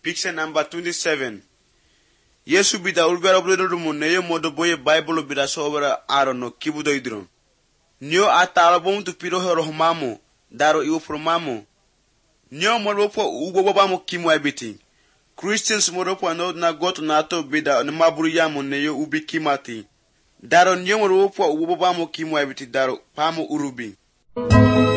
Picture number 27. Yesu bida ulbera bulero neyo modo boye Bible bida sobra arono kibudo idron. Nyo atala bom tu piro hero mamo daro iwo promamo. Nyo molopo ugo babamo kimu abiti. Christians molopo no na goto na to bida ne maburu yamo neyo ubi kimati. Daro nyo molopo ugo babamo kimu abiti daro pamo urubi.